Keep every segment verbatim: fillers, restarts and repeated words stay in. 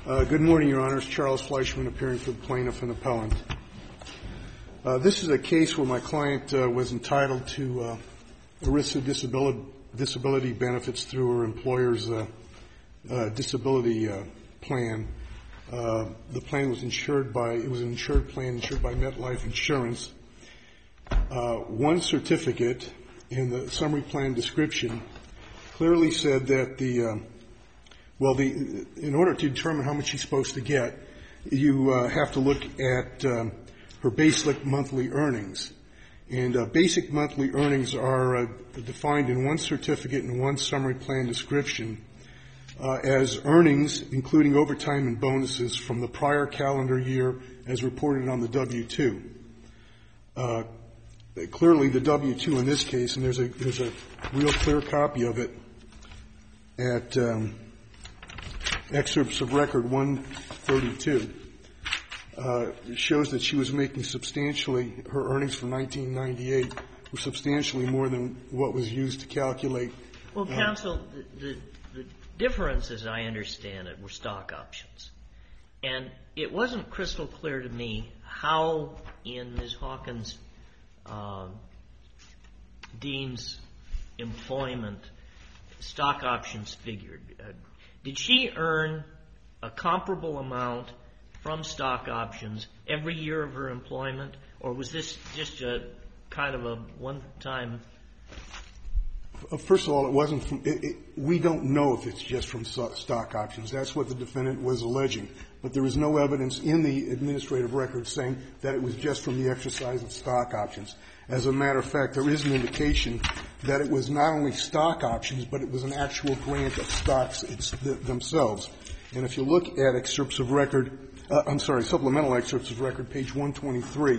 Uh, good morning, Your Honors. Charles Fleischman, appearing for the plaintiff and appellant. Uh, this is a case where my client uh, was entitled to uh, ERISA disability, disability benefits through her employer's uh, uh, disability uh, plan. Uh, the plan was insured by, it was an insured plan insured by MetLife Insurance. Uh, one certificate in the summary plan description clearly said that the, uh, well, the, in order to determine how much she's supposed to get, you uh, have to look at um, her basic monthly earnings. And uh, basic monthly earnings are uh, defined in one certificate and one summary plan description uh, as earnings, including overtime and bonuses, from the prior calendar year as reported on the W two. Uh, clearly, the W two in this case, and there's a, there's a real clear copy of it at um, excerpts of record one thirty-two, uh, shows that she was making substantially, her earnings for nineteen ninety-eight were substantially more than what was used to calculate. Well, counsel, uh, the, the, the difference, as I understand it, were stock options. And it wasn't crystal clear to me how in Miz Hawkins' uh, Dean's employment stock options figured. Uh, did she earn a comparable amount from stock options every year of her employment, or was this just a kind of a one-time? First of all, it wasn't from, it, it, we don't know if it's just from stock options. That's what the defendant was alleging. But there is no evidence in the administrative record saying that it was just from the exercise of stock options. As a matter of fact, there is an indication that it was not only stock options, but it was an actual grant of stocks it's the, themselves. And if you look at excerpts of record, uh, I'm sorry, supplemental excerpts of record, page one twenty-three,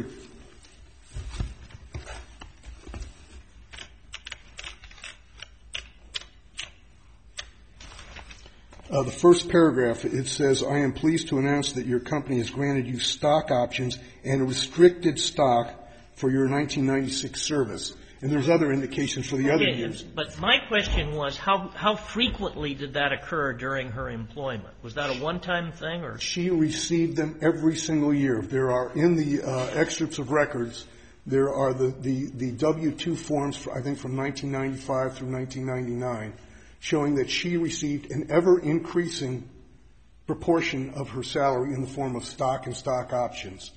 Uh, the first paragraph, it says, I am pleased to announce that your company has granted you stock options and restricted stock for your nineteen ninety-six service. And there's other indications for the other okay, years. But my question was, how how frequently did that occur during her employment? Was that a one-time thing, or? She received them every single year. There are, in the uh, excerpts of records, there are the, the, the W two forms, for, I think, from nineteen ninety-five through nineteen ninety-nine, showing that she received an ever-increasing proportion of her salary in the form of stock and stock options.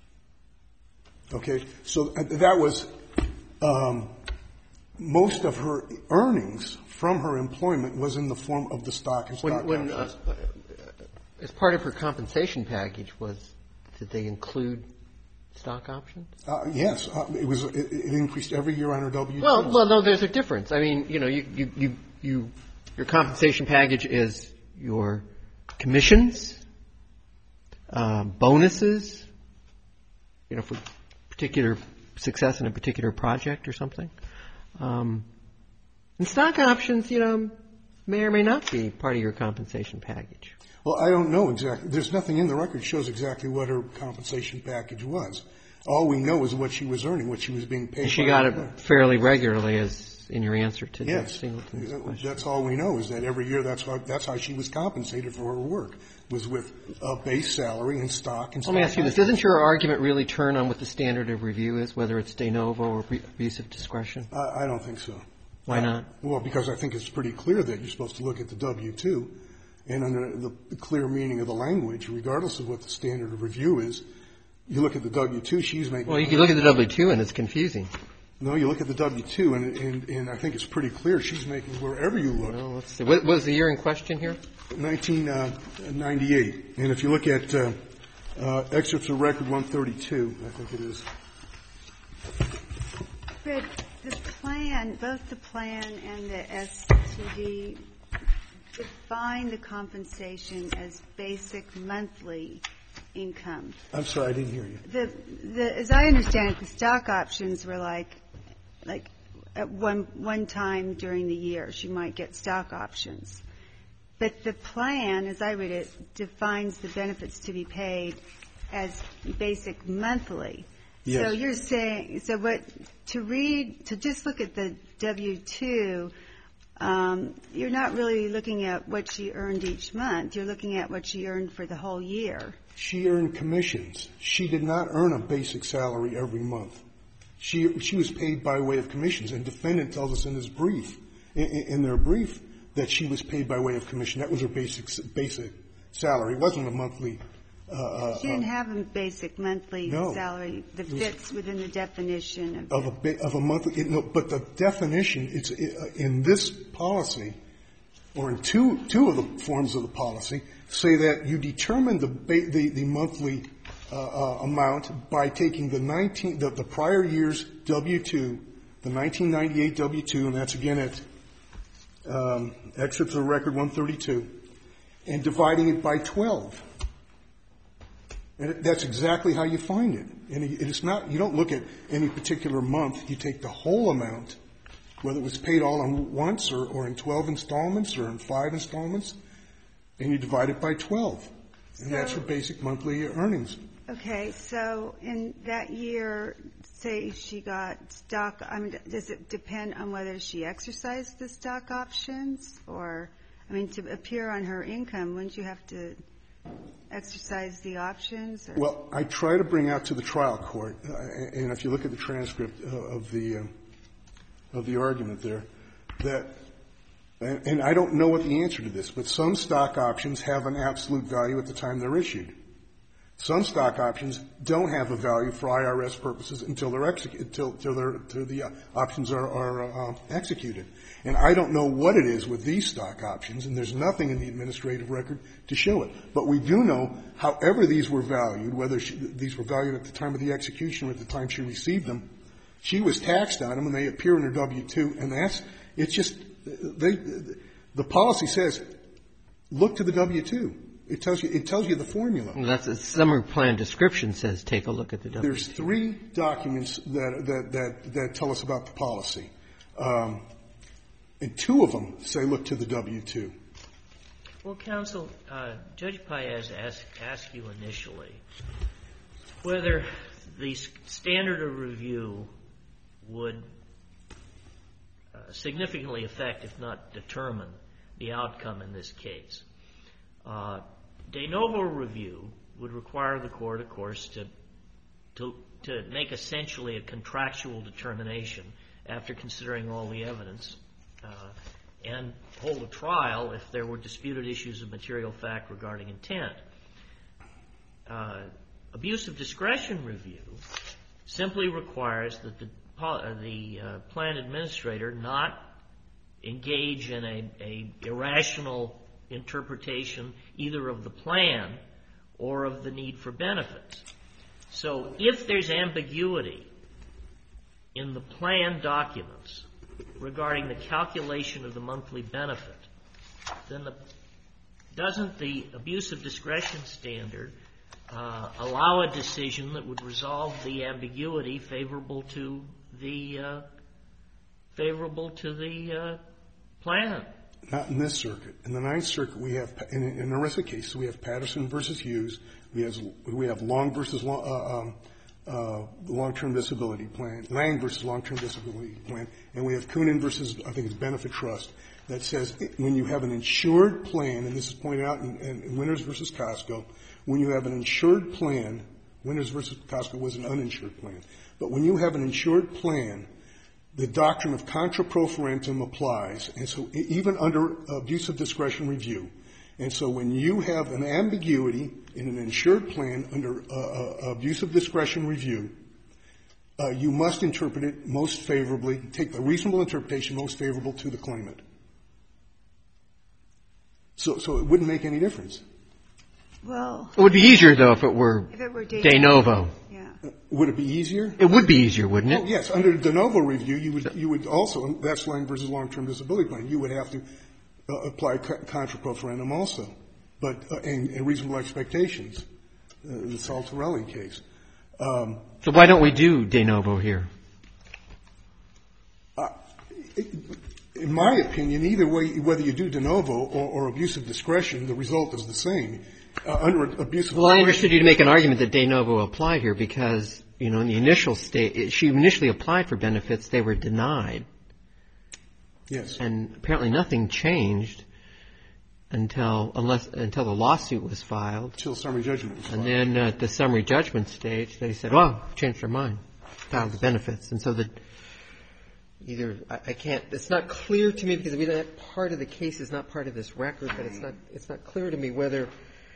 Okay? So that was um, most of her earnings from her employment was in the form of the stock and stock when, when, options. Uh, as part of her compensation package, was did they include stock options? Uh, yes. Uh, it was. It, it increased every year on her W two. Well, well, no, there's a difference. I mean, you know, you, you, you You, your compensation package is your commissions, uh, bonuses, you know, for particular success in a particular project or something. Um, and stock options, you know, may or may not be part of your compensation package. Well, I don't know exactly. There's nothing in the record that shows exactly what her compensation package was. All we know is what she was earning, what she was being paid. And she got it fairly regularly, as in your answer to yes. the Singleton's question. That's all we know, is that every year that's how, that's how she was compensated for her work, was with a base salary and stock and stock. Let me ask you this. Doesn't your argument really turn on what the standard of review is, whether it's de novo or abuse of discretion? Uh, I don't think so. Why not? Uh, well, because I think it's pretty clear that you're supposed to look at the W two, and under the clear meaning of the language, regardless of what the standard of review is, you look at the W two, she's making... Well, you can look at the W two and it's confusing. No, you look at the W two, and, and, and I think it's pretty clear she's making, wherever you look. Well, let's see. What was the year in question here? nineteen ninety-eight. And if you look at uh, uh, excerpts of record one thirty-two, I think it is. But the plan, both the plan and the S T D, define the compensation as basic monthly income. I'm sorry, I didn't hear you. The, the, as I understand it, the stock options were like, like at one one time during the year, she might get stock options. But the plan, as I read it, defines the benefits to be paid as basic monthly. Yes. So you're saying, so what, to read, to just look at the W two, um, you're not really looking at what she earned each month. You're looking at what she earned for the whole year. She earned commissions. She did not earn a basic salary every month. She she was paid by way of commissions, and defendant tells us in his brief, in, in their brief, that she was paid by way of commission. That was her basic basic salary. It wasn't a monthly. Uh, she didn't uh, have a basic monthly no. salary that fits within the definition of of, a of a monthly. It, no, but the definition, it's in this policy, or in two two of the forms of the policy, say that you determine the the, the monthly uh, uh, amount by taking the nineteen the, the prior year's W two, the nineteen ninety-eight W two, and that's again at um, excerpts of record one thirty-two, and dividing it by twelve. And that's exactly how you find it. And it's not, you don't look at any particular month. You take the whole amount, whether it was paid all at once or, or in twelve installments or in five installments, and you divide it by twelve. And So- that's your basic monthly earnings. Okay, so in that year, say she got stock, I mean, does it depend on whether she exercised the stock options? Or, I mean, to appear on her income, wouldn't you have to exercise the options? Or? Well, I try to bring out to the trial court, uh, and if you look at the transcript uh, of the uh, of the argument there, that, and, and I don't know what the answer to this, but some stock options have an absolute value at the time they're issued. Some stock options don't have a value for I R S purposes until they're executed, until, until, they're, until the uh, options are, are uh, executed. And I don't know what it is with these stock options, and there's nothing in the administrative record to show it. But we do know, however these were valued, whether she, these were valued at the time of the execution or at the time she received them, she was taxed on them, and they appear in her W two, and that's, it's just, they, the policy says, look to the W two. It tells you, it tells you the formula. Well, that's a summary plan description says take a look at the W two. There's three documents that, that, that, that tell us about the policy. Um, and two of them say look to the W two. Well, counsel, uh, Judge Paez asked, asked you initially whether the standard of review would uh, significantly affect, if not determine, the outcome in this case. Uh, de novo review would require the court, of course, to, to, to make essentially a contractual determination after considering all the evidence, uh, and hold a trial if there were disputed issues of material fact regarding intent. Uh, abuse of discretion review simply requires that the, uh, the uh, plan administrator not engage in a, a irrational interpretation either of the plan or of the need for benefits. So if there's ambiguity in the plan documents regarding the calculation of the monthly benefit, then the, doesn't the abuse of discretion standard uh, allow a decision that would resolve the ambiguity favorable to the uh, favorable to the uh, plan? Not in this circuit. In the Ninth Circuit, we have, in, in the rest of the cases, we have Patterson versus Hughes. We have, we have Long versus long, uh, um, uh, long-term disability plan, Lang versus long-term disability plan, and we have Coonan versus, I think it's Benefit Trust, that says when you have an insured plan, and this is pointed out in, in Winters versus Costco, when you have an insured plan, Winters versus Costco was an uninsured plan, but when you have an insured plan, the doctrine of contra pro forentum applies, and so even under abuse of discretion review. And so when you have an ambiguity in an insured plan under uh, uh, abuse of discretion review, uh, you must interpret it most favorably, take the reasonable interpretation most favorable to the claimant. So, so it wouldn't make any difference. Well, It would be easier, though, if it were, if it were de, de novo. Yeah. Uh, would it be easier? It would be easier, wouldn't it? Oh, yes. Under de novo review, you would, you would also, and that's Lang versus long-term disability plan, you would have to uh, apply co- contra pro forentum also, but, uh, and, and reasonable expectations, uh, the Saltarelli case. Um, So why don't we do de novo here? uh, in my opinion, either way, whether you do de novo or, or abuse of discretion, the result is the same. Uh, under abuse of Well, I understood you to make an argument that de novo applied here because, you know, in the initial state, she initially applied for benefits, they were denied. Yes. And apparently nothing changed until unless until the lawsuit was filed. Until summary judgment was filed. And then at the summary judgment stage, they said, well, changed their mind, filed the benefits. And so the either I, I can't. It's not clear to me because I mean that part of the case is not part of this record, but it's not. It's not clear to me whether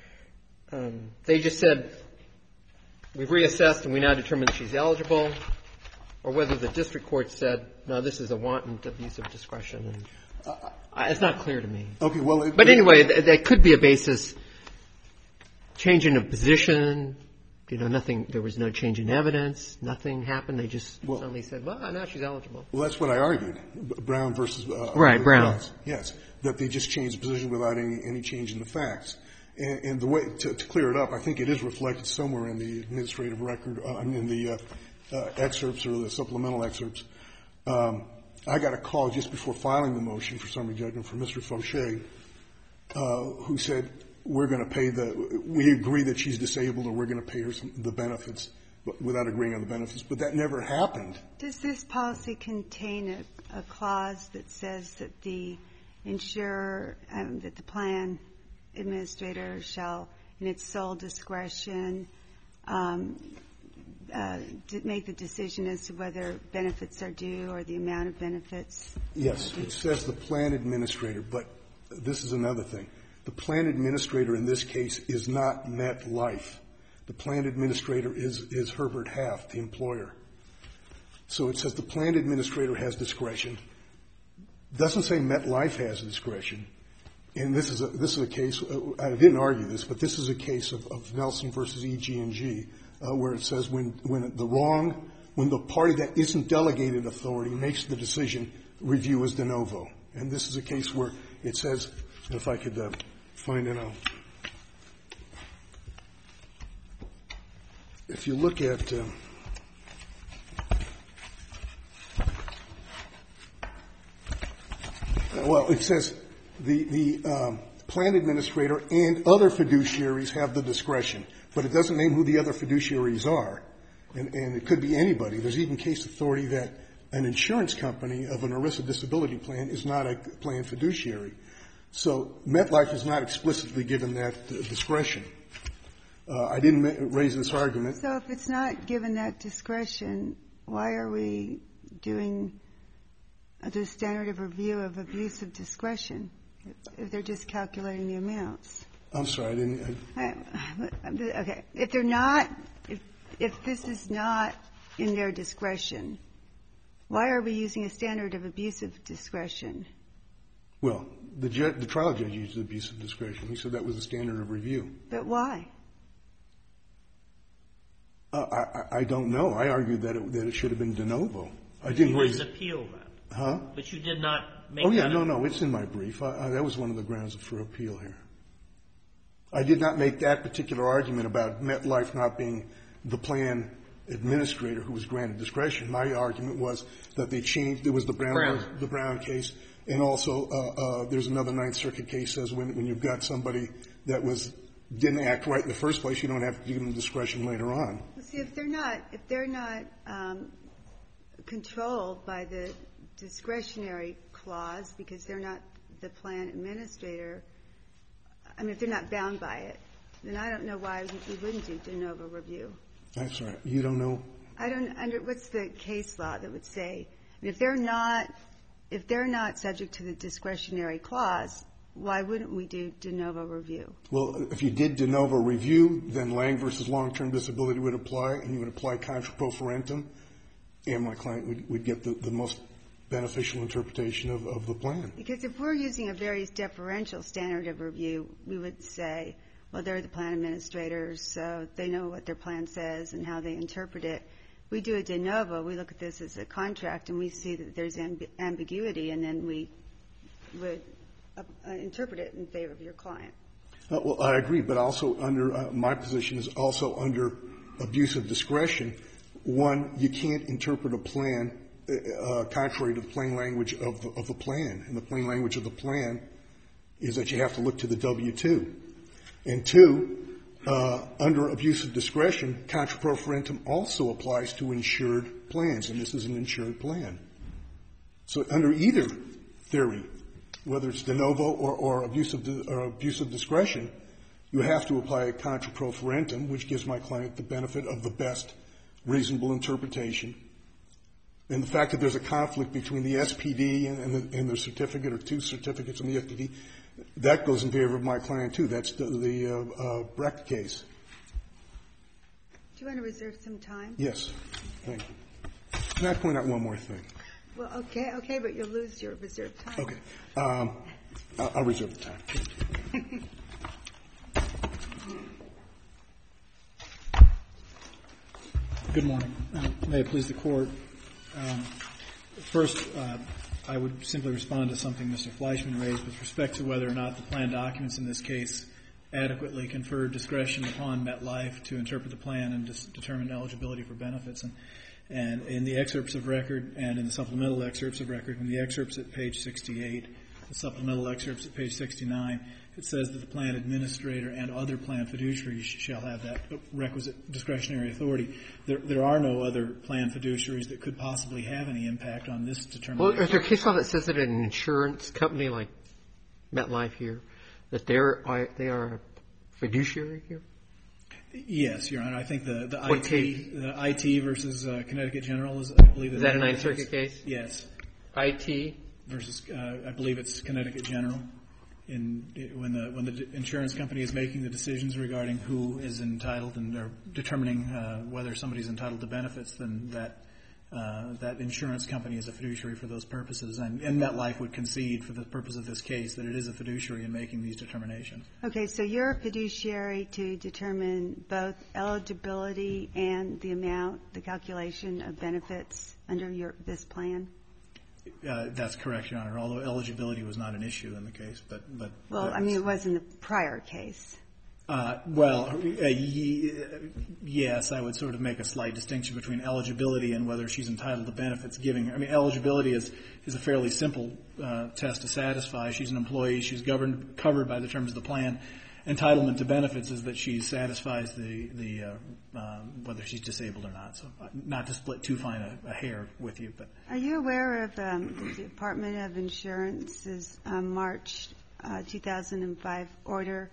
um, they just said we've reassessed and we now determine that she's eligible, or whether the district court said no, this is a wanton abuse of discretion. And uh, it's not clear to me. Okay. Well, it, but anyway, th- that could be a basis. Changing of position. You know, nothing, there was no change in evidence, nothing happened, they just well, suddenly said, well, now she's eligible. Well, that's what I argued, Brown versus... Uh, right, Brown. Cross. Yes, that they just changed the position without any, any change in the facts. And, and the way, to, to clear it up, I think it is reflected somewhere in the administrative record, uh, in the uh, uh, excerpts or the supplemental excerpts. Um, I got a call just before filing the motion for summary judgment from Mister Fauché, uh, who said, we're going to pay the, we agree that she's disabled or we're going to pay her some, the benefits, but without agreeing on the benefits. But that never happened. Does this policy contain a, a clause that says that the insurer, um, that the plan administrator shall, in its sole discretion, um, uh, make the decision as to whether benefits are due or the amount of benefits? Yes, it says the plan administrator, but this is another thing. The plan administrator in this case is not MetLife. The plan administrator is, is Herbert Half, the employer. So it says the plan administrator has discretion. Doesn't say MetLife has discretion. And this is a, this is a case, uh, I didn't argue this, but this is a case of, of Nelson versus E G and G, uh, where it says when, when the wrong, when the party that isn't delegated authority makes the decision, review is de novo. And this is a case where it says, if I could, uh, find it out. If you look at, uh, well, it says the, the um, plan administrator and other fiduciaries have the discretion, but it doesn't name who the other fiduciaries are. And, and it could be anybody. There's even case authority that an insurance company of an ERISA disability plan is not a plan fiduciary. So MetLife is not explicitly given that uh, discretion. Uh, I didn't ma- raise this argument. So if it's not given that discretion, why are we doing the standard of review of abuse of discretion if they're just calculating the amounts? I'm sorry, I didn't. I, I, okay, if they're not, if if this is not in their discretion, why are we using a standard of abuse of discretion? Well, the, ju- the trial judge used abuse of discretion. He said that was a standard of review. But why? Uh, I, I don't know. I argued that it, that it should have been de novo. I didn't you raise didn't appeal that. Huh? But you did not make Oh, yeah, that no, no. It's in my brief. I, I, that was one of the grounds for appeal here. I did not make that particular argument about MetLife not being the plan administrator who was granted discretion. My argument was that they changed. There was the Brown, Brown. the Brown case. And also, uh, uh, there's another Ninth Circuit case says when, when you've got somebody that was didn't act right in the first place, you don't have to give them discretion later on. Well, see, if they're not, if they're not um, controlled by the discretionary clause because they're not the plan administrator, I mean, if they're not bound by it, then I don't know why we wouldn't do de novo review. That's right. You don't know? I don't under what's the case law that would say if they're not if they're not subject to the discretionary clause, why wouldn't we do de novo review? Well, if you did de novo review, then Lang versus long-term disability would apply, and you would apply contra pro forentum, and my client would, would get the, the most beneficial interpretation of, of the plan. Because if we're using a very deferential standard of review, we would say, well, they're the plan administrators, so they know what their plan says and how they interpret it. We do a de novo. We look at this as a contract, and we see that there's amb- ambiguity, and then we would uh, uh, interpret it in favor of your client. Uh, well, I agree, but also under uh, my position is also under abuse of discretion. One, you can't interpret a plan uh, contrary to the plain language of the, of the plan, and the plain language of the plan is that you have to look to the W two. And two, uh, under abuse of discretion, contra pro forentum also applies to insured plans, and this is an insured plan. So under either theory, whether it's de novo or, or abuse of, or abuse of discretion, you have to apply a contra pro forentum, which gives my client the benefit of the best reasonable interpretation. And the fact that there's a conflict between the S P D and, and, the, and the certificate, or two certificates in the S P D, that goes in favor of my client, too. That's the, the uh, uh, Brecht case. Do you want to reserve some time? Yes. Thank you. Can I point out one more thing? Well, okay, okay, but you'll lose your reserved time. Okay. Um, I'll, I'll reserve the time. Good morning. Uh, may it please the Court. Um, first, uh, I would simply respond to something Mister Fleischman raised with respect to whether or not the plan documents in this case adequately conferred discretion upon MetLife to interpret the plan and dis- determine eligibility for benefits. And, and in the excerpts of record and in the supplemental excerpts of record, in the excerpts at page sixty-eight, the supplemental excerpts at page sixty-nine, it says that the plan administrator and other plan fiduciaries shall have that requisite discretionary authority. There, there are no other plan fiduciaries that could possibly have any impact on this determination. Well, is there a case law that says that an insurance company like MetLife here, that they're they are a fiduciary here? Yes, Your Honor. I think the the What I T case? the I T versus uh, Connecticut General is, I believe, Is that a Ninth Circuit case? Yes. I T Versus, uh, I believe it's Connecticut General. In when the when the insurance company is making the decisions regarding who is entitled and or determining uh, whether somebody's entitled to benefits, then that uh, that insurance company is a fiduciary for those purposes. And, and MetLife would concede, for the purpose of this case, that it is a fiduciary in making these determinations. Okay, so you're a fiduciary to determine both eligibility and the amount, the calculation of benefits under your this plan? Uh, that's correct, Your Honor, although eligibility was not an issue in the case. But, but Well, I mean, it was in the prior case. Uh, well, uh, y- yes, I would sort of make a slight distinction between eligibility and whether she's entitled to benefits giving. I mean, eligibility is, is a fairly simple uh, test to satisfy. She's an employee. She's governed, covered by the terms of the plan. Entitlement to benefits is that she satisfies the, the uh, uh, whether she's disabled or not. So uh, not to split too fine a, a hair with you. But Are you aware of um, the Department of Insurance's um, March uh, two thousand five order?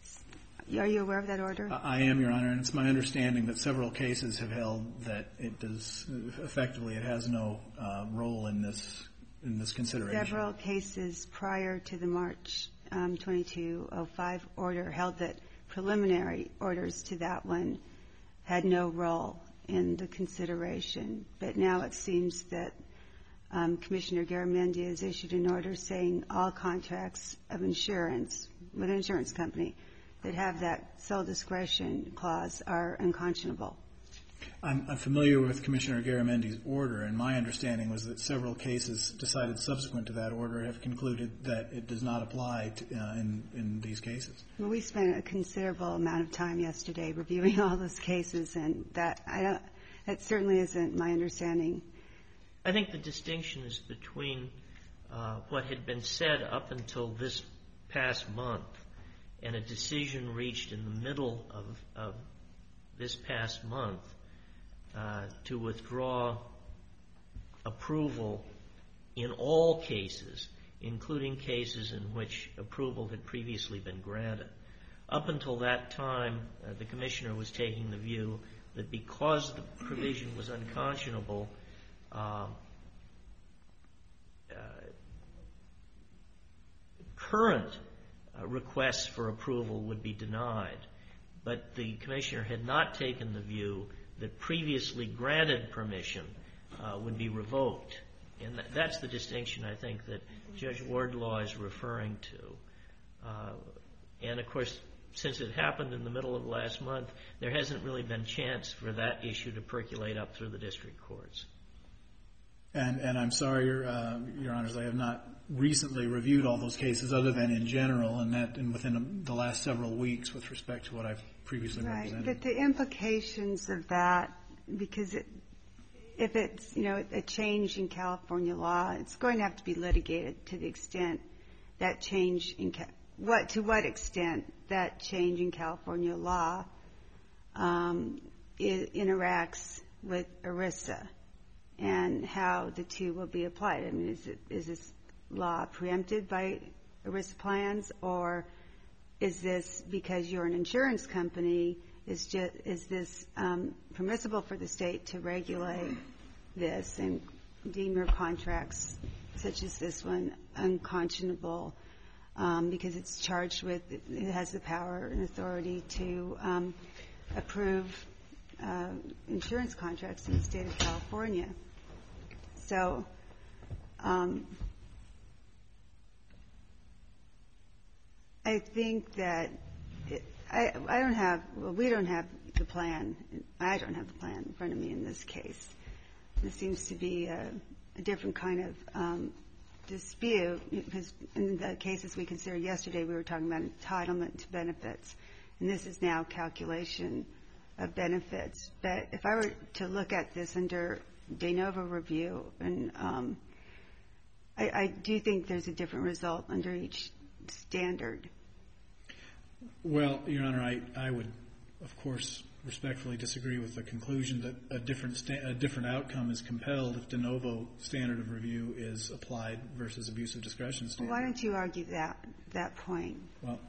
Are you aware of that order? I am, Your Honor, and it's my understanding that several cases have held that it does, effectively, it has no uh, role in this in this consideration. Several cases prior to the March um, twenty-two oh five order held that preliminary orders to that one had no role in the consideration. But now it seems that um, Commissioner Garamendi has issued an order saying all contracts of insurance with an insurance company that have that sole discretion clause are unconscionable. I'm, I'm familiar with Commissioner Garamendi's order, and my understanding was that several cases decided subsequent to that order have concluded that it does not apply to, uh, in, in these cases. Well, we spent a considerable amount of time yesterday reviewing all those cases, and that I don't, that certainly isn't my understanding. I think the distinction is between uh, what had been said up until this past month and a decision reached in the middle of, of this past month uh, to withdraw approval in all cases, including cases in which approval had previously been granted. Up until that time, uh, the Commissioner was taking the view that because the provision was unconscionable, uh, uh, current Uh, requests for approval would be denied. But the Commissioner had not taken the view that previously granted permission uh, would be revoked. And th- that's the distinction, I think, that Judge Wardlaw is referring to. Uh, and, of course, since it happened in the middle of last month, there hasn't really been chance for that issue to percolate up through the district courts. And, and I'm sorry, Your, uh, Your Honors, I have not recently reviewed all those cases other than in general and that and within the last several weeks with respect to what I've previously Right, represented. but the implications of that, because it, if it's, you know, a change in California law, it's going to have to be litigated to the extent that change in, what to what extent that change in California law um, it interacts with ERISA and how the two will be applied. I mean, is it is this law preempted by ERISA plans, or is this because you're an insurance company, is just, is this um, permissible for the state to regulate this and deem your contracts, such as this one, unconscionable um, because it's charged with, it has the power and authority to um, approve uh, insurance contracts in the state of California. So um, I think that it, I, I don't have, well, we don't have the plan. I don't have the plan in front of me in this case. This seems to be a, a different kind of um, dispute, because in the cases we considered yesterday, we were talking about entitlement to benefits, and this is now calculation of benefits. But if I were to look at this under de novo review, and um, I, I do think there's a different result under each standard. Well, Your Honor, I, I would, of course, respectfully disagree with the conclusion that a different sta- a different outcome is compelled if de novo standard of review is applied versus abuse of discretion standard. Why don't you argue that that point? Well,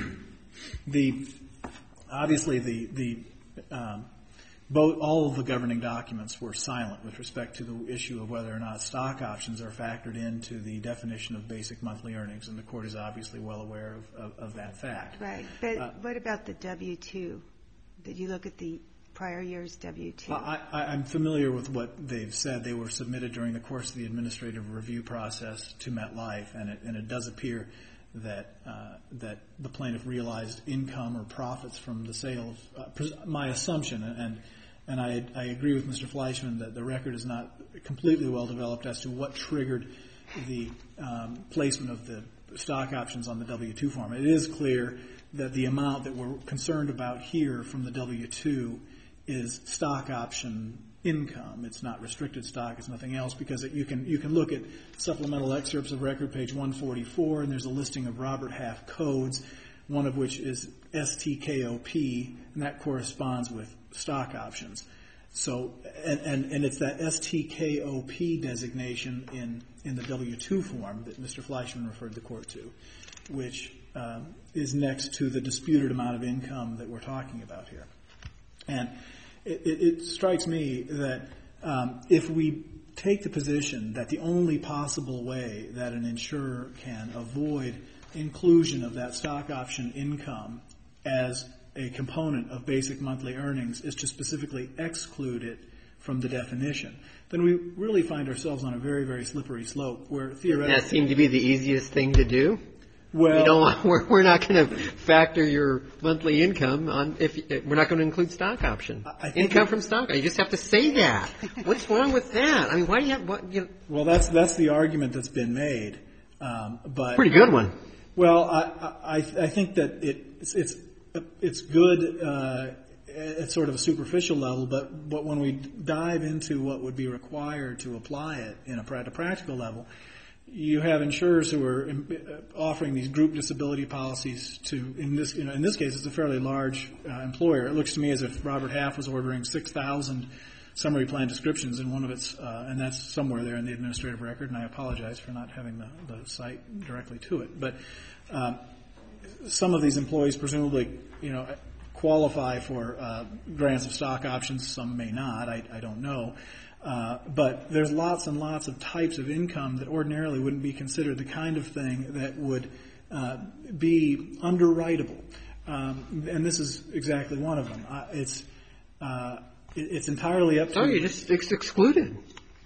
the obviously the the um, both all of the governing documents were silent with respect to the issue of whether or not stock options are factored into the definition of basic monthly earnings, and the court is obviously well aware of, of, of that fact. Right, but uh, what about the W two? Did you look at the prior year's W two? I, I, I'm familiar with what they've said. They were submitted during the course of the administrative review process to MetLife, and it, and it does appear that uh, that the plaintiff realized income or profits from the sales. Uh, my assumption, and and I, I agree with Mister Fleischman that the record is not completely well developed as to what triggered the um, placement of the stock options on the W two form. It is clear that the amount that we're concerned about here from the W two is stock option income. It's not restricted stock. It's nothing else, because it, you can you can look at supplemental excerpts of record, page one forty-four, and there's a listing of Robert Half codes, one of which is S T K O P, and that corresponds with stock options. So, and, and, and it's that S T K O P designation in, in the W two form that Mister Fleischman referred the court to, which um, is next to the disputed amount of income that we're talking about here. And it, it, it strikes me that um, if we take the position that the only possible way that an insurer can avoid inclusion of that stock option income as a component of basic monthly earnings is to specifically exclude it from the definition, then we really find ourselves on a very, very slippery slope where theoretically... That seemed to be the easiest thing to do? Well, you don't, we're, we're not going to factor your monthly income on if we're not going to include stock option income it, from stock. You just have to say that. What's wrong with that? I mean, why do you have? What, you know? Well, that's that's the argument that's been made, um, but pretty good one. Well, I I, I think that it it's it's, it's good uh, at sort of a superficial level, but but when we dive into what would be required to apply it in a, at a practical level, you have insurers who are offering these group disability policies to, in this, you know, in this case, it's a fairly large uh, employer. It looks to me as if Robert Half was ordering six thousand summary plan descriptions in one of its, uh, and that's somewhere there in the administrative record, and I apologize for not having the, the site directly to it. But um, some of these employees presumably, you know, qualify for uh, grants of stock options. Some may not. I, I don't know. Uh, but there's lots and lots of types of income that ordinarily wouldn't be considered the kind of thing that would uh, be underwritable. Um, and this is exactly one of them. Uh, it's uh, it, it's entirely up to... Oh, you just it's excluded.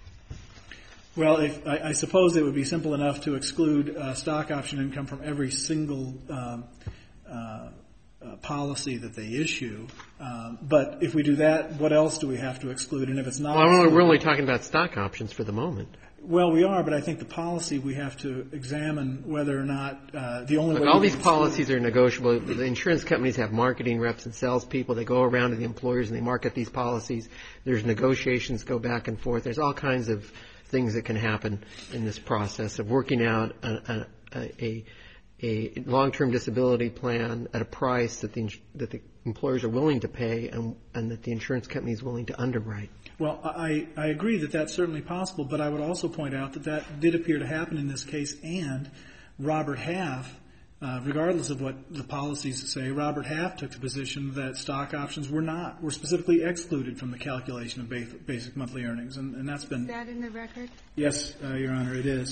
Well, if, I, I suppose it would be simple enough to exclude uh, stock option income from every single um, uh, uh, policy that they issue. Um, but if we do that, what else do we have to exclude? And if it's not... Well, we're only talking about stock options for the moment. Well, we are, but I think the policy we have to examine whether or not uh, the only Look, way... all these policies are negotiable. The insurance companies have marketing reps and salespeople. They go around to the employers and they market these policies. There's negotiations go back and forth. There's all kinds of things that can happen in this process of working out a, a, a, a long-term disability plan at a price that the that the employers are willing to pay and, and that the insurance company is willing to underwrite. Well, I, I agree that that's certainly possible, but I would also point out that that did appear to happen in this case, and Robert Half, uh, regardless of what the policies say, Robert Half took the position that stock options were not, were specifically excluded from the calculation of basic, basic monthly earnings, and, and that's been... Is that in the record? Yes, uh, Your Honor, it is.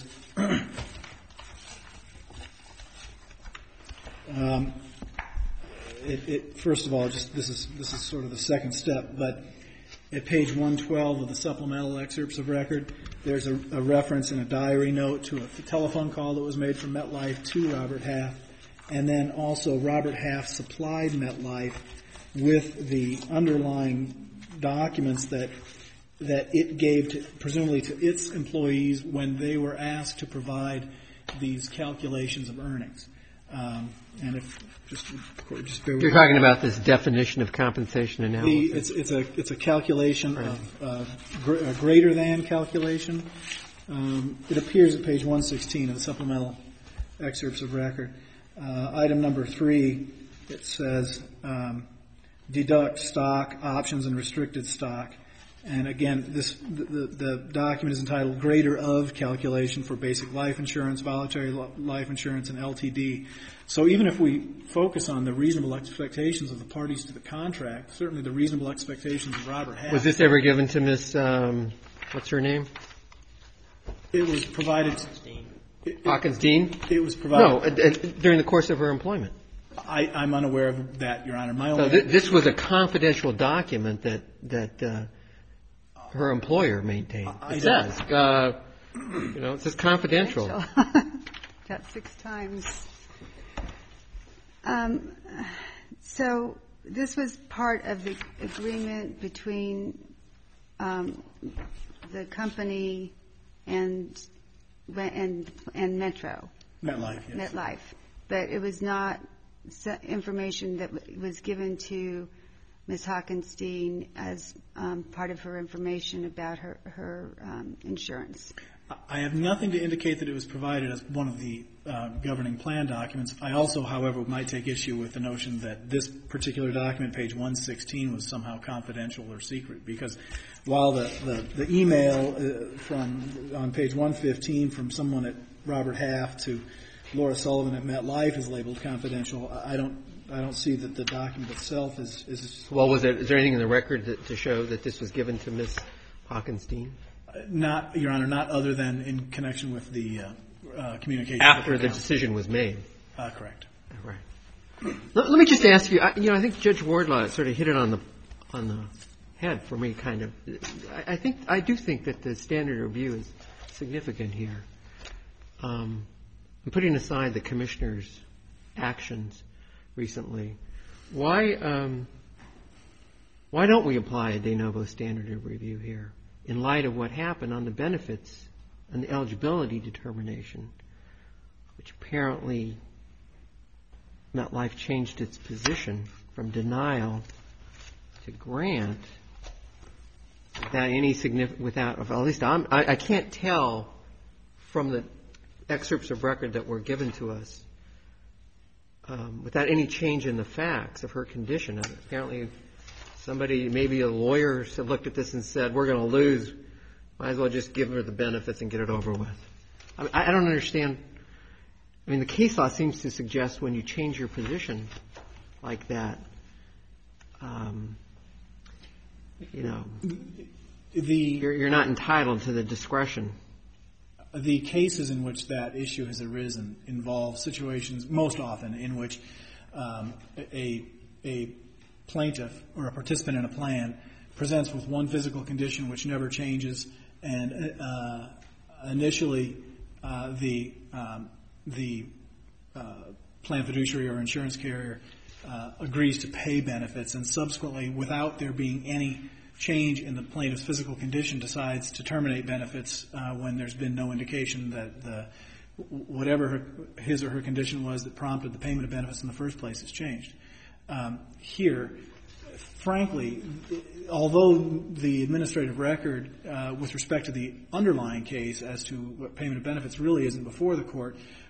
um, it, it, first of all, just this is this is sort of the second step, but at page one twelve of the supplemental excerpts of record, there's a, a reference in a diary note to a telephone call that was made from MetLife to Robert Half, and then also Robert Half supplied MetLife with the underlying documents that that it gave to, presumably to its employees when they were asked to provide these calculations of earnings. Um, and if just, just bear with You're me. talking about this definition of compensation The, analysis. it's, it's a it's a calculation Right. of uh, gr- a greater than calculation. Um, it appears at page one sixteen of the supplemental excerpts of record. Uh, item number three, it says um, deduct stock, options, and restricted stock. And again, this the, the, the document is entitled Greater of Calculation for Basic Life Insurance, Voluntary Life Insurance, and L T D. So even if we focus on the reasonable expectations of the parties to the contract, certainly the reasonable expectations of Robert Half. Was this ever given to Miss um, what's her name? It was provided. It, Hawkins Dean? It was provided. No, uh, uh, during the course of her employment. I, I'm unaware of that, Your Honor. My So only. th- this was a confidential document that that uh, her employer maintained. I It don't- says, uh, you know, it says confidential. Got six times. Um, so this was part of the agreement between um, the company and and and Metro, MetLife, yes. MetLife, but it was not se- information that w- was given to Miz Hawkinstein as um, part of her information about her her um, insurance. I have nothing to indicate that it was provided as one of the uh, governing plan documents. I also, however, might take issue with the notion that this particular document, page one sixteen, was somehow confidential or secret, because while the, the, the email uh, from on page one fifteen from someone at Robert Half to Laura Sullivan at MetLife is labeled confidential, I don't I don't see that the document itself is... is Well, was there, is there anything in the record that, to show that this was given to Miss Hawkinstein? Not, Your Honor, not other than in connection with the uh, uh, communication. After with the counsel. decision was made. Uh, correct. Right. Let, let me just ask you, I, you know, I think Judge Wardlaw sort of hit it on the on the head for me, kind of. I, I think, I do think that the standard review is significant here. Um, I'm putting aside the Commissioner's actions recently. Why, um, why don't we apply a de novo standard of review here in light of what happened on the benefits and the eligibility determination, which apparently MetLife changed its position from denial to grant without any significant, without, at least I'm, I, I can't tell from the excerpts of record that were given to us, um, without any change in the facts of her condition. Apparently somebody, maybe a lawyer, looked at this and said, we're going to lose, might as well just give her the benefits and get it over with. I, mean, I don't understand. I mean, the case law seems to suggest when you change your position like that, um, you know, The you're, you're not entitled to the discretion. The cases in which that issue has arisen involve situations, most often, in which um, a a plaintiff or a participant in a plan presents with one physical condition which never changes, and uh, initially uh, the um, the uh, plan fiduciary or insurance carrier uh, agrees to pay benefits, and subsequently, without there being any change in the plaintiff's physical condition, decides to terminate benefits uh, when there's been no indication that the whatever her, his or her condition was that prompted the payment of benefits in the first place has changed. Um, here, frankly, although the administrative record uh, with respect to the underlying case as to what payment of benefits really isn't before the court,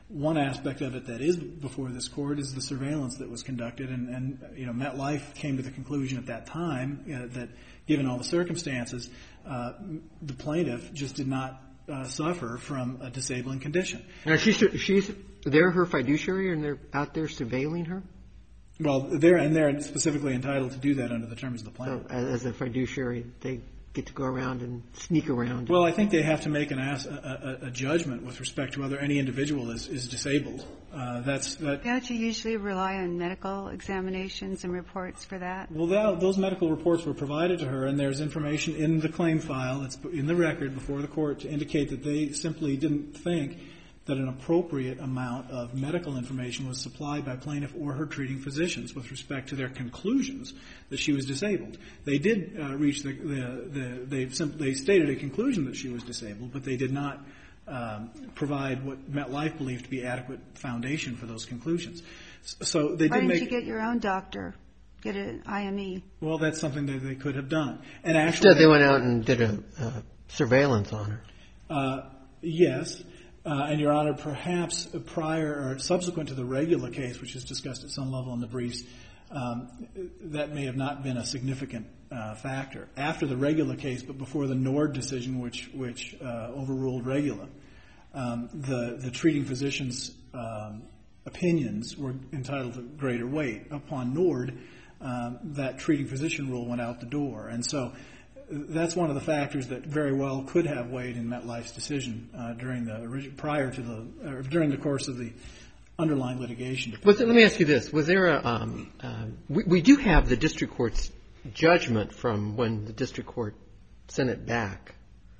One aspect of it that is before this court is the surveillance that was conducted, and, and you know, MetLife came to the conclusion at that time uh, that, given all the circumstances, uh, the plaintiff just did not uh, suffer from a disabling condition. Now, she's, she's they're her fiduciary, and they're out there surveilling her? Well, they're and they're specifically entitled to do that under the terms of the plan. So, as a fiduciary, they get to go around and sneak around. Well, I think they have to make an ass, a, a, a judgment with respect to whether any individual is, is disabled. Uh, that's that. Don't you usually rely on medical examinations and reports for that? Well, that, those medical reports were provided to her, and there's information in the claim file that's in the record before the court to indicate that they simply didn't think that an appropriate amount of medical information was supplied by plaintiff or her treating physicians with respect to their conclusions that she was disabled. They did uh, reach the, the, the they, simply, they stated a conclusion that she was disabled, but they did not um, provide what MetLife believed to be adequate foundation for those conclusions. So they did Why didn't make. you get your own doctor? Get an I M E? Well, that's something that they could have done. And actually, Instead, they went out and did a uh, surveillance on her. Uh, yes. Uh, and, Your Honor, perhaps prior or subsequent to the Regula case, which is discussed at some level in the briefs, um, that may have not been a significant uh, factor. After the Regula case, but before the Nord decision, which which uh, overruled Regula, um, the the treating physicians' um, opinions were entitled to greater weight. Upon Nord, um, that treating physician rule went out the door, and so. That's one of the factors that very well could have weighed in MetLife's decision uh, during the prior to the or during the course of the underlying litigation. Was it, let me ask you this: was there a? Um, uh, we, we do have the district court's judgment from when the district court sent it back,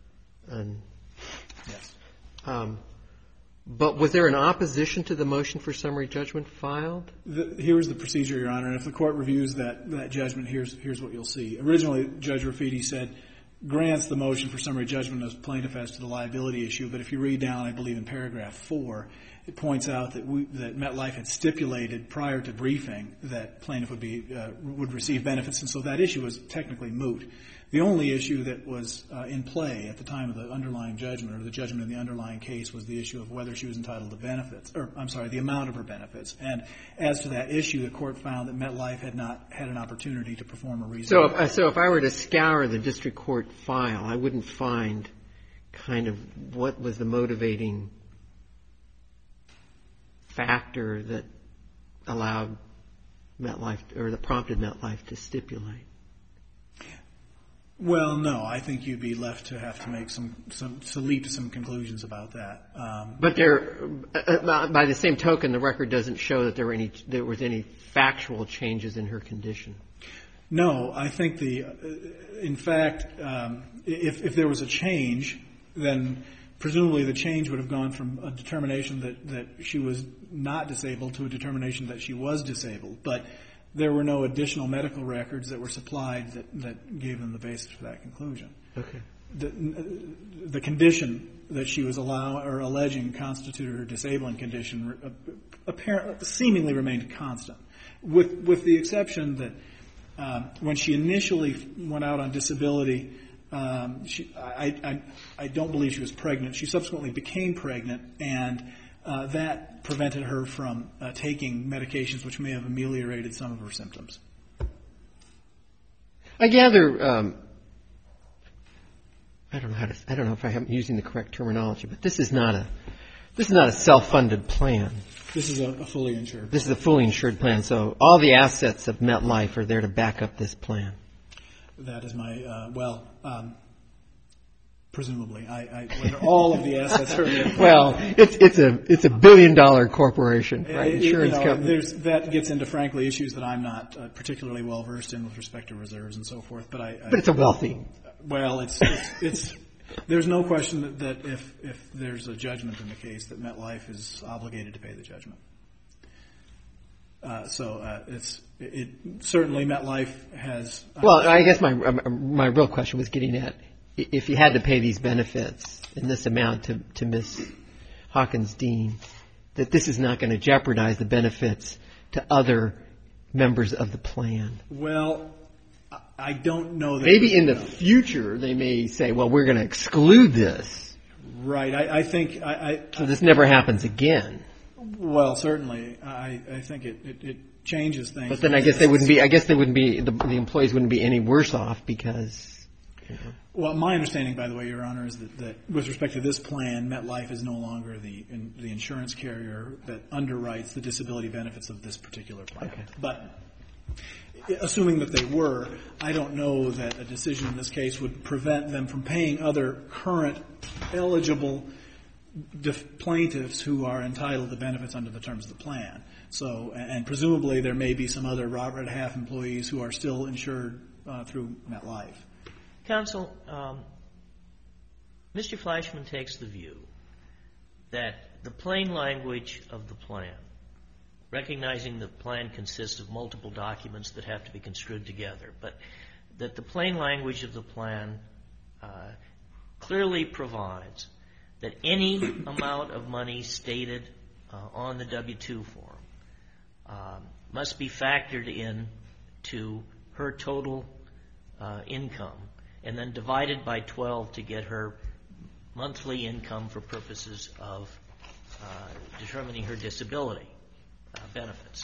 and yes. Um, but was there an opposition to the motion for summary judgment filed? The, here's the procedure, Your Honor, and if the court reviews that, that judgment, here's here's what you'll see. Originally, Judge Rafiti said grants the motion for summary judgment as plaintiff as to the liability issue, but if you read down, I believe in paragraph four, it points out that we, that MetLife had stipulated prior to briefing that plaintiff would be uh, would receive benefits, and so that issue was technically moot. The only issue that was uh, in play at the time of the underlying judgment, or the judgment in the underlying case, was the issue of whether she was entitled to benefits, or I'm sorry, the amount of her benefits. And as to that issue, the court found that MetLife had not had an opportunity to perform a reasonable. So, if, so if I were to scour the district court file, I wouldn't find kind of what was the motivating factor that allowed MetLife, or that prompted MetLife to stipulate. Well, no, I think you'd be left to have to make some, some to leap to some conclusions about that. Um, but there, uh, by the same token, the record doesn't show that there were any there was any factual changes in her condition. No, I think the, uh, in fact, um, if if there was a change, then presumably the change would have gone from a determination that that she was not disabled to a determination that she was disabled, but. There were no additional medical records that were supplied that, that gave them the basis for that conclusion. Okay. The, the condition that she was allow, or alleging constituted her disabling condition apparently, seemingly remained constant, with with the exception that um, when she initially went out on disability, um, she, I, I, I don't believe she was pregnant. She subsequently became pregnant, and Uh, that prevented her from uh, taking medications which may have ameliorated some of her symptoms. I gather, um, I don't know how to, I don't know if I'm using the correct terminology, but this is not a, this is not a self-funded plan. This is a, a fully insured. This is a fully insured plan, so all the assets of MetLife are there to back up this plan. That is my, uh, well, um, presumably, I, I, whether all of the assets are. Well, it's it's a it's a billion dollar corporation, right? It, Insurance you know, company. There's, that gets into, frankly, issues that I'm not uh, particularly well versed in with respect to reserves and so forth. But I. I but it's a wealthy. Well, it's it's, it's there's no question that, that if if there's a judgment in the case, that MetLife is obligated to pay the judgment. Uh, so uh, it's it, it certainly MetLife has. Uh, well, I guess my my real question was getting at. If you had to pay these benefits in this amount to, to Miz Hawkins Dean, that this is not going to jeopardize the benefits to other members of the plan. Well, I don't know that. Maybe in the future they may say, well, we're going to exclude this. Right. I, I think I, I, so this never happens again. Well, certainly. I, I think it, it, it changes things. But then I guess they wouldn't be, I guess they wouldn't be, the, the employees wouldn't be any worse off because, you know. Well, my understanding, by the way, Your Honor, is that, that with respect to this plan, MetLife is no longer the in, the insurance carrier that underwrites the disability benefits of this particular plan. Okay. But assuming that they were, I don't know that a decision in this case would prevent them from paying other current eligible def- plaintiffs who are entitled to benefits under the terms of the plan. So, and presumably there may be some other Robert Half employees who are still insured uh, through MetLife. Counsel, um, Mister Fleischman takes the view that the plain language of the plan, recognizing the plan consists of multiple documents that have to be construed together, but that the plain language of the plan uh, clearly provides that any amount of money stated uh, on the W two form um, must be factored in to her total uh, income and then divided by twelve to get her monthly income for purposes of uh, determining her disability uh, benefits.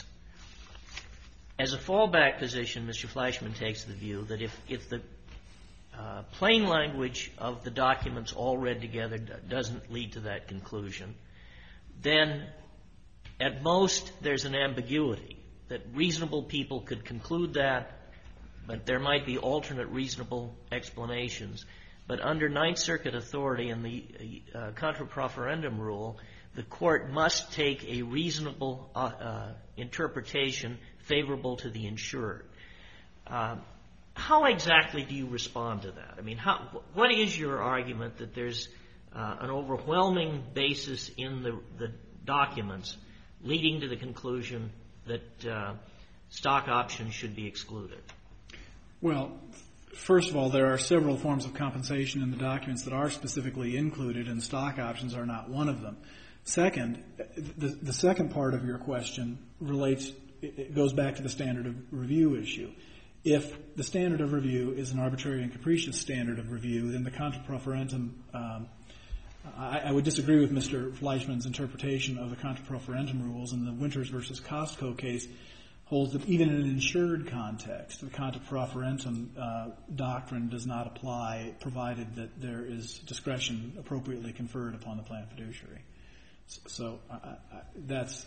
As a fallback position, Mister Fleischman takes the view that if, if the uh, plain language of the documents all read together d- doesn't lead to that conclusion, then at most there's an ambiguity that reasonable people could conclude that, but there might be alternate reasonable explanations. But under Ninth Circuit authority and the uh, contra proferendum rule, the court must take a reasonable uh, uh, interpretation favorable to the insured. Uh, how exactly do you respond to that? I mean, how, what is your argument that there's uh, an overwhelming basis in the, the documents leading to the conclusion that uh, stock options should be excluded? Well, first of all, there are several forms of compensation in the documents that are specifically included, and stock options are not one of them. Second, the, the second part of your question relates, it goes back to the standard of review issue. If the standard of review is an arbitrary and capricious standard of review, then the contra proferendum, um, I, I would disagree with Mister Fleischman's interpretation of the contra proferendum rules. In the Winters versus Costco case, holds that even in an insured context, the contra proferendum uh, doctrine does not apply, provided that there is discretion appropriately conferred upon the plan fiduciary. So uh, that's,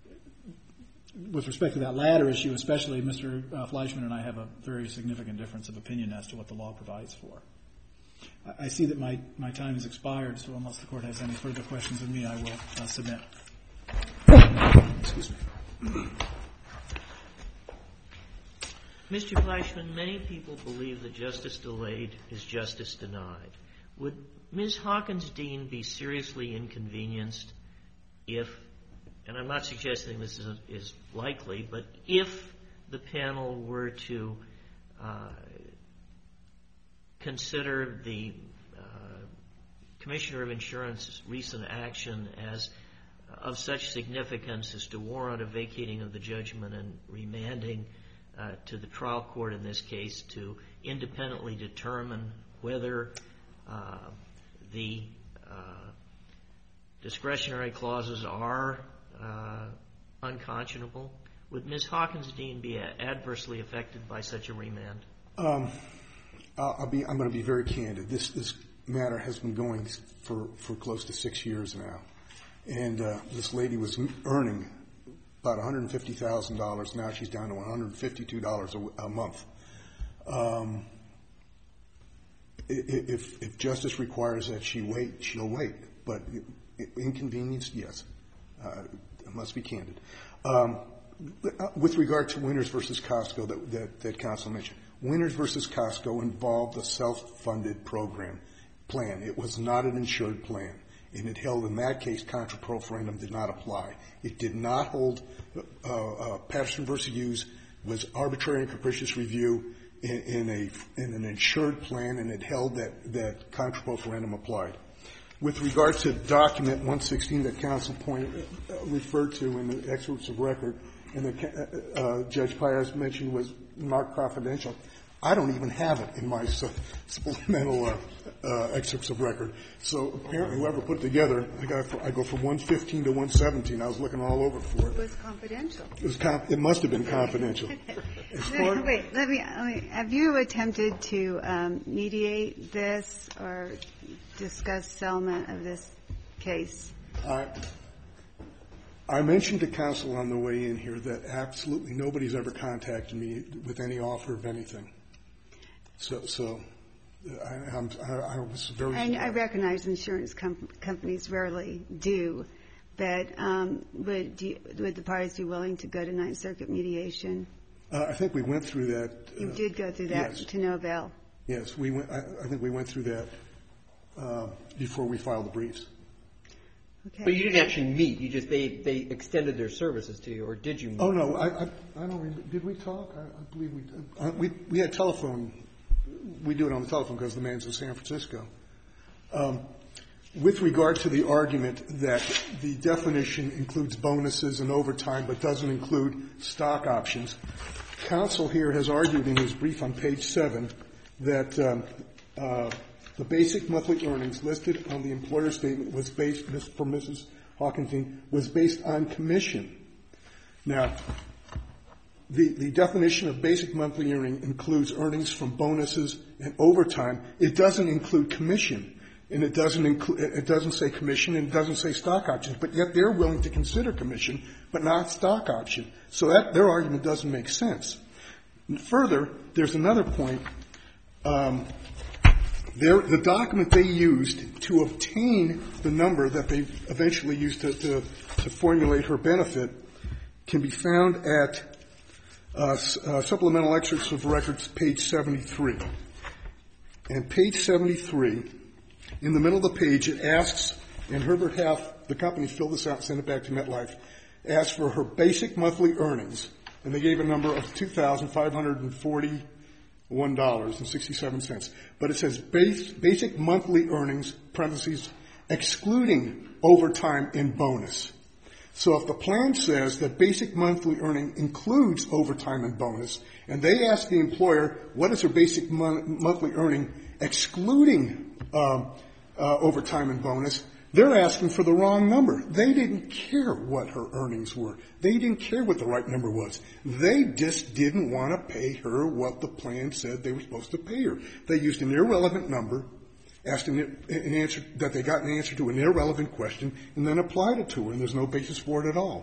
with respect to that latter issue, especially Mister Uh, Fleischman and I have a very significant difference of opinion as to what the law provides for. I, I see that my, my time has expired, so unless the Court has any further questions of me, I will uh, submit. Excuse me. Mister Fleischman, many people believe that justice delayed is justice denied. Would Miz Hawkins-Dean be seriously inconvenienced if, and I'm not suggesting this is, is likely, but if the panel were to uh, consider the uh, Commissioner of Insurance's recent action as of such significance as to warrant a vacating of the judgment and remanding Uh, to the trial court in this case to independently determine whether uh, the uh, discretionary clauses are uh, unconscionable? Would Miz Hawkins-Dean be adversely affected by such a remand? Um, I'll be, I'm going to be very candid. This, this matter has been going for, for close to six years now. And uh, this lady was earning about one hundred fifty thousand dollars. Now she's down to one hundred fifty-two dollars a, a month. Um, if, if justice requires that she wait, she'll wait. But inconvenienced, yes. Uh, I must be candid. Um, with regard to Winters versus Costco that, that, that counsel mentioned, Winters versus Costco involved a self-funded program plan. It was not an insured plan. And it held in that case contra proferendum did not apply. It did not hold uh, uh, Patterson versus Hughes was arbitrary and capricious review in, in a in an insured plan, and it held that that contra proferendum applied. With regard to document one sixteen that counsel pointed uh, referred to in the excerpts of record, and that uh, uh, Judge Pius mentioned was marked confidential. I don't even have it in my supplemental uh, uh, excerpts of record. So apparently whoever put it together, I, got, I go from one fifteen to one seventeen. I was looking all over for it. It was confidential. It, was conf- it must have been confidential. Wait, wait, let me, let me, have you attempted to um, mediate this or discuss settlement of this case? I, I mentioned to counsel on the way in here that absolutely nobody's ever contacted me with any offer of anything. So, so I, I'm, I, I was very. And I recognize insurance com- companies rarely do, but um, would, do you, would the parties be willing to go to Ninth Circuit mediation? Uh, I think we went through that. Uh, You did go through that yes. to no avail. Yes, we went. I, I think we went through that uh, before we filed the briefs. Okay. But you didn't actually meet. You just they they extended their services to you, or did you meet? Oh no, I I, I don't remember. Did we talk? I, I believe we uh, we we had telephone. We do it on the telephone because the man's in San Francisco. Um, with regard to the argument that the definition includes bonuses and overtime but doesn't include stock options, counsel here has argued in his brief on page seven that um, uh, the basic monthly earnings listed on the employer statement was based, for Missus Hawkinson, was based on commission. Now, The, the definition of basic monthly earning includes earnings from bonuses and overtime. It doesn't include commission, and it doesn't include, it doesn't say commission, and it doesn't say stock options, but yet they're willing to consider commission, but not stock option. So that, their argument doesn't make sense. And further, there's another point. Um, their, the document they used to obtain the number that they eventually used to, to, to formulate her benefit can be found at Uh, uh, supplemental excerpts of records, page seventy-three. And page seventy-three, in the middle of the page, it asks, and Herbert Half, the company filled this out and sent it back to MetLife, asked for her basic monthly earnings, and they gave a number of two thousand five hundred forty-one dollars and sixty-seven cents. But it says base, basic monthly earnings, parentheses, excluding overtime and bonus. So if the plan says that basic monthly earning includes overtime and bonus, and they ask the employer what is her basic mon- monthly earning excluding um, uh, overtime and bonus, they're asking for the wrong number. They didn't care what her earnings were. They didn't care what the right number was. They just didn't want to pay her what the plan said they were supposed to pay her. They used an irrelevant number, asked an, an answer that they got an answer to an irrelevant question, and then applied it to her, and there's no basis for it at all.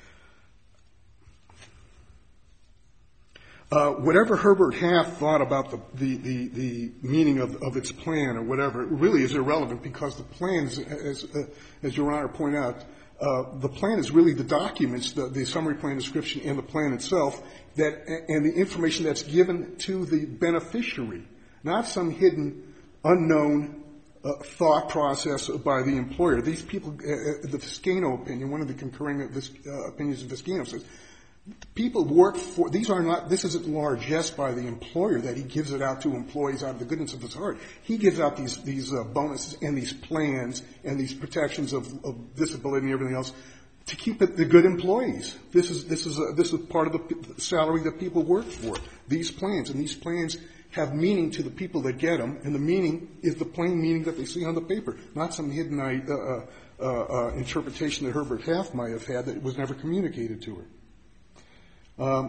Uh, whatever Herbert Half thought about the, the, the, the meaning of, of its plan or whatever, it really is irrelevant because the plan, is, as, uh, as Your Honor pointed out, uh, the plan is really the documents, the, the summary plan description and the plan itself, that and the information that's given to the beneficiary, not some hidden unknown uh, thought process by the employer. These people, uh, the Viscano opinion, one of the concurring uh, opinions of Viscano says, people work for, these are not, this isn't largesse by the employer that he gives it out to employees out of the goodness of his heart. He gives out these, these uh, bonuses and these plans and these protections of, of disability and everything else to keep it the good employees. This is, this is, a, this is part of the salary that people work for, these plans. And these plans have meaning to the people that get them, and the meaning is the plain meaning that they see on the paper, not some hidden uh, uh, uh, interpretation that Herbert Half might have had that was never communicated to her. Um,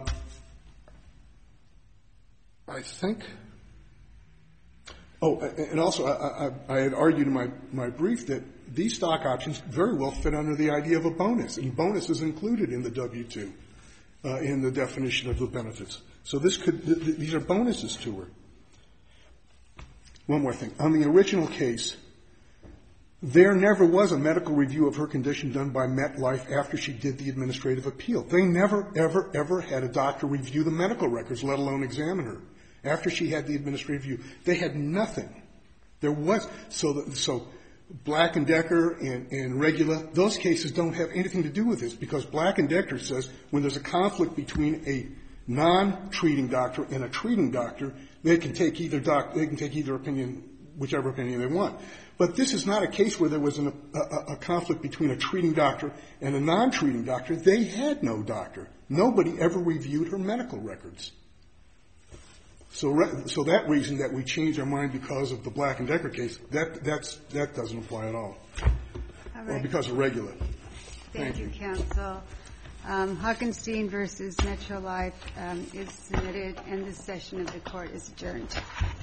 I think, oh, and also I, I, I had argued in my, my brief that these stock options very well fit under the idea of a bonus, and bonus is included in the W two, uh, in the definition of the benefits. So this could, th- th- these are bonuses to her. One more thing. On the original case, there never was a medical review of her condition done by MetLife after she did the administrative appeal. They never, ever, ever had a doctor review the medical records, let alone examine her. After she had the administrative review, they had nothing. There was, so that, so Black and Decker and, and Regula, those cases don't have anything to do with this because Black and Decker says when there's a conflict between a non-treating doctor and a treating doctor, they can take either doc, they can take either opinion, whichever opinion they want. But this is not a case where there was an, a, a conflict between a treating doctor and a non-treating doctor. They had no doctor. Nobody ever reviewed her medical records. So, re- so that reason that we changed our mind because of the Black and Decker case, that that's that doesn't apply at all. All Or right. because of regular. Thank, Thank you, you. counsel. Um, Hockenstein versus Metro Life um, is submitted, and this session of the court is adjourned.